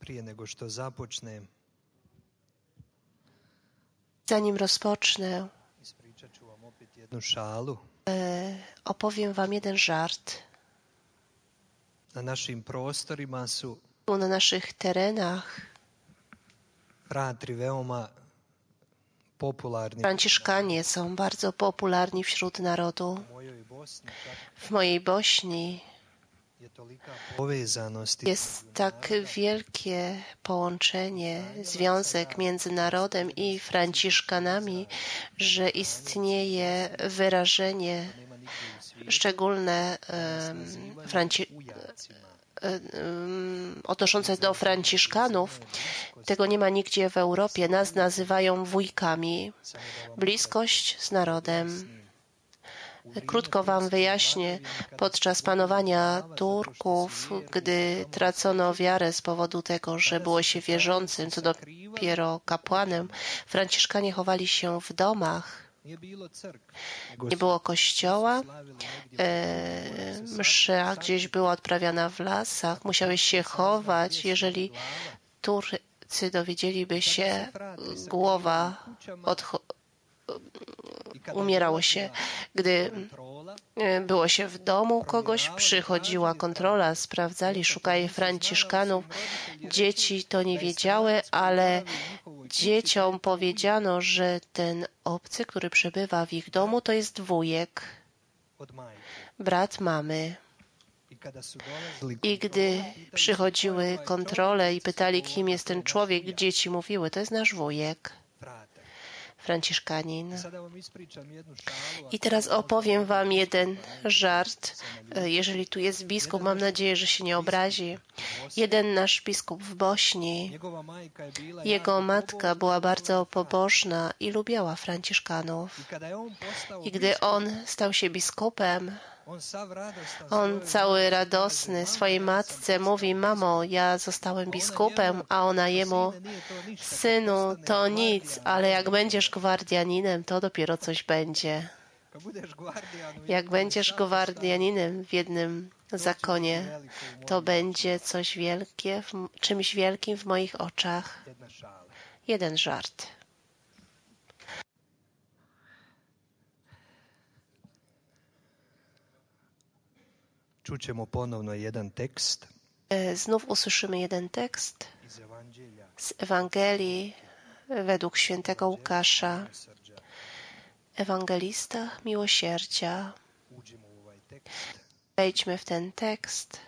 Zanim rozpocznę, opowiem wam jeden żart. Tu na naszych terenach Franciszkanie są bardzo popularni wśród narodu. W mojej Bośni jest tak wielkie połączenie, związek między narodem i Franciszkanami, że istnieje wyrażenie szczególne odnoszące do Franciszkanów. Tego nie ma nigdzie w Europie. Nas nazywają wujkami. Bliskość z narodem. Krótko wam wyjaśnię. Podczas panowania Turków, gdy tracono wiarę z powodu tego, że było się wierzącym, to dopiero kapłanem, Franciszkanie chowali się w domach. Nie było kościoła, msza gdzieś była odprawiana w lasach, musiałeś się chować. Jeżeli Turcy dowiedzieliby się, głowa umierało się. Gdy było się w domu kogoś, przychodziła kontrola, sprawdzali, szukali Franciszkanów. Dzieci to nie wiedziały, ale dzieciom powiedziano, że ten obcy, który przebywa w ich domu, to jest wujek, brat mamy. I gdy przychodziły kontrole i pytali, kim jest ten człowiek, dzieci mówiły, to jest nasz wujek, Franciszkanin. I teraz opowiem wam jeden żart. Jeżeli tu jest biskup, mam nadzieję, że się nie obrazi. Jeden nasz biskup w Bośni, jego matka była bardzo pobożna i lubiała Franciszkanów. I gdy on stał się biskupem, on cały radosny swojej matce mówi: mamo, ja zostałem biskupem, a ona jemu: synu, to nic, ale jak będziesz gwardianinem, to dopiero coś będzie. Jak będziesz gwardianinem w jednym zakonie, to będzie coś wielkie, czymś wielkim w moich oczach. Jeden żart. Čućemo ponovno jedan tekst. Znów usłyszymy jeden tekst z Ewangelii według świętego Łukasza. Ewangelista miłosierdzia. Wejdźmy w ten tekst.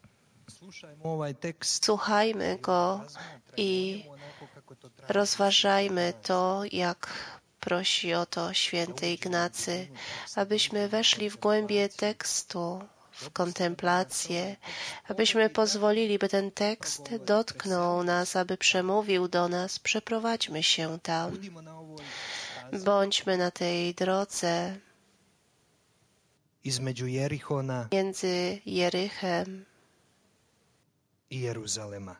Słuchajmy go i rozważajmy to, jak prosi o to święty Ignacy, abyśmy weszli w głębię tekstu, w kontemplację, abyśmy pozwolili, by ten tekst dotknął nas, aby przemówił do nas. Przeprowadźmy się tam. Bądźmy na tej drodze między Jerychem i Jeruzalem.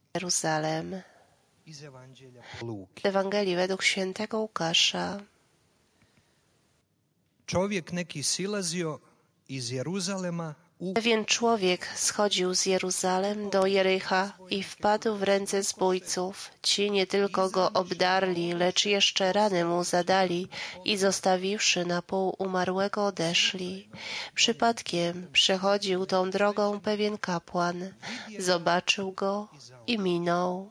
Z Ewangelii według świętego Łukasza. Człowiek neki silazio iz Jeruzalema. Pewien człowiek schodził z Jeruzalem do Jericha i wpadł w ręce zbójców. Ci nie tylko go obdarli, lecz jeszcze rany mu zadali i zostawiwszy na pół umarłego odeszli. Przypadkiem przechodził tą drogą pewien kapłan. Zobaczył go i minął.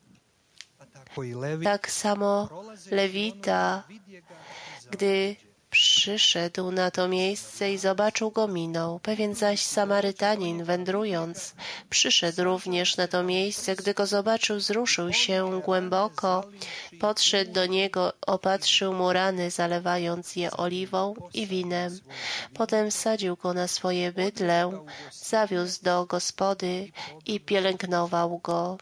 Tak samo Lewita, gdy przyszedł na to miejsce i zobaczył go, minął. Pewien zaś Samarytanin, wędrując, przyszedł również na to miejsce. Gdy go zobaczył, wzruszył się głęboko, podszedł do niego, opatrzył mu rany, zalewając je oliwą i winem. Potem wsadził go na swoje bydlę, zawiózł do gospody i pielęgnował go.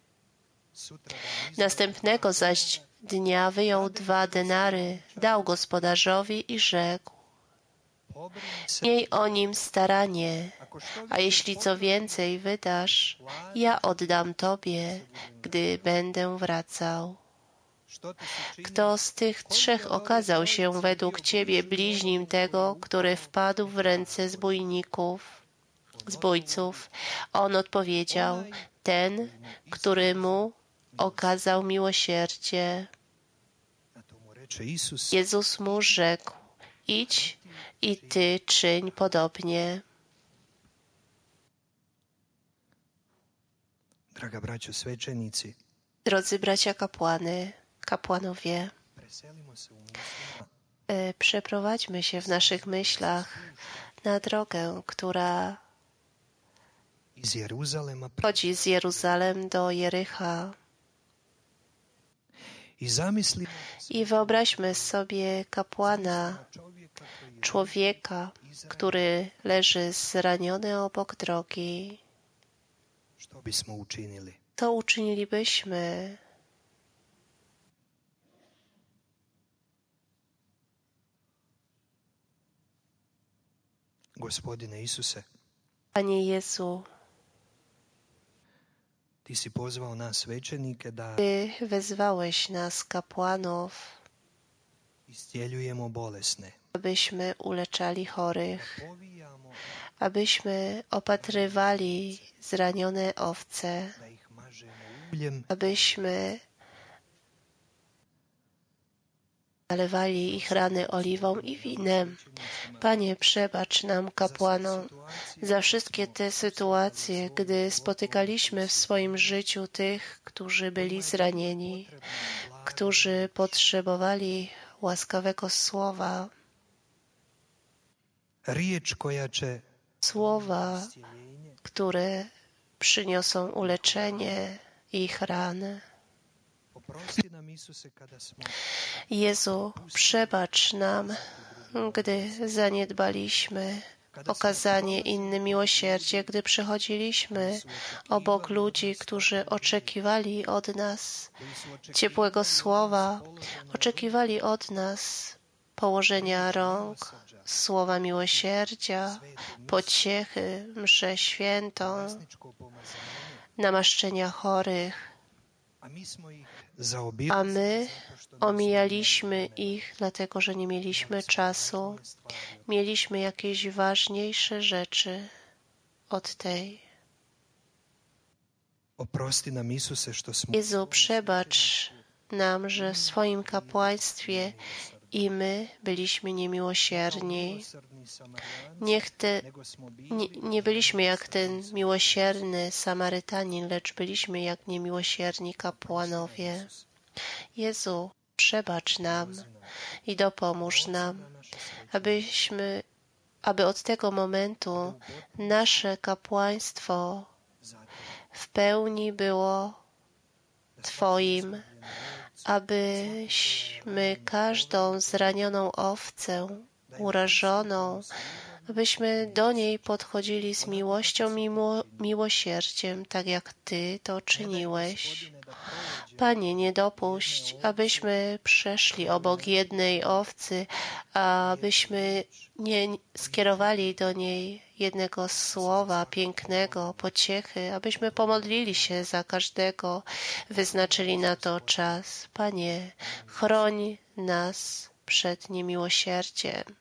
Następnego zaś dnia wyjął 2 denary, dał gospodarzowi i rzekł: miej o nim staranie, a jeśli co więcej wydasz, ja oddam tobie, gdy będę wracał. Kto z tych 3 okazał się według ciebie bliźnim tego, który wpadł w ręce zbójców? On odpowiedział: ten, który mu okazał miłosierdzie. Na to mu reče Isus, Jezus mu rzekł: idź i ty czyń podobnie. draga braćo svećenici, Drodzy bracia kapłanowie, preselimo se u mislima przeprowadźmy się w naszych myślach na drogę, która iz Jeruzalema chodzi z Jeruzalem do Jericha. i zamislimo I wyobraźmy sobie kapłana, čovjeka koji je człowieka, który leży zraniony obok drogi. što bismo učinili. To uczynilibyśmy. Gospodine Isuse, Panie Jezu, Ti si pozvao nas svećenike da Ty wezwałeś nas, kapłanów, iscijeljujemo bolesne, abyśmy uleczali chorych, povijamo, abyśmy opatrywali zranione owce, da ih mažemo uljem, abyśmy zalewali ich rany oliwą i winem. Panie, przebacz nam, kapłanom, za wszystkie te sytuacje, gdy spotykaliśmy w swoim życiu tych, którzy byli zranieni, którzy potrzebowali łaskawego słowa, riječ koja će słowa, iscijeljenje, które przyniosą uleczenie ich ran. oprosti nam Isuse kada smo Jezu, przebacz nam, gdy zaniedbaliśmy okazanie innym miłosierdzie, gdy przychodziliśmy obok ludzi, którzy oczekiwali od nas ciepłego słowa, oczekiwali od nas położenia rąk, słowa miłosierdzia, pociechy, mszę świętą, časničko pomazanje, namaszczenia chorych, a mi smo ih a zaobilazili my zato što nismo omijaliśmy ich, dlatego że nie mieliśmy czasu. Mieliśmy jakieś ważniejsze rzeczy od tej. Oprosti nam Isuse što smo Jezu, przebacz nam, że w swoim kapłaństwie i my byliśmy niemiłosierni. milosrdni Samarijani, nego smo bili Nie byliśmy jak ten miłosierny Samarytanin, lecz byliśmy jak niemiłosierni kapłanowie. Jezu, przebacz nam i dopomóż nam, aby od tego momentu nasze kapłaństwo w pełni było Twoim, abyśmy każdą zranioną owcę, urażoną, abyśmy do niej podchodzili z miłością i miłosierdziem, tak jak Ty to czyniłeś. Panie, nie dopuść, abyśmy przeszli obok jednej owcy, abyśmy nie skierowali do niej jednego słowa pięknego, pociechy, abyśmy pomodlili się za każdego, wyznaczyli na to czas. Panie, chroń nas przed niemiłosierdziem.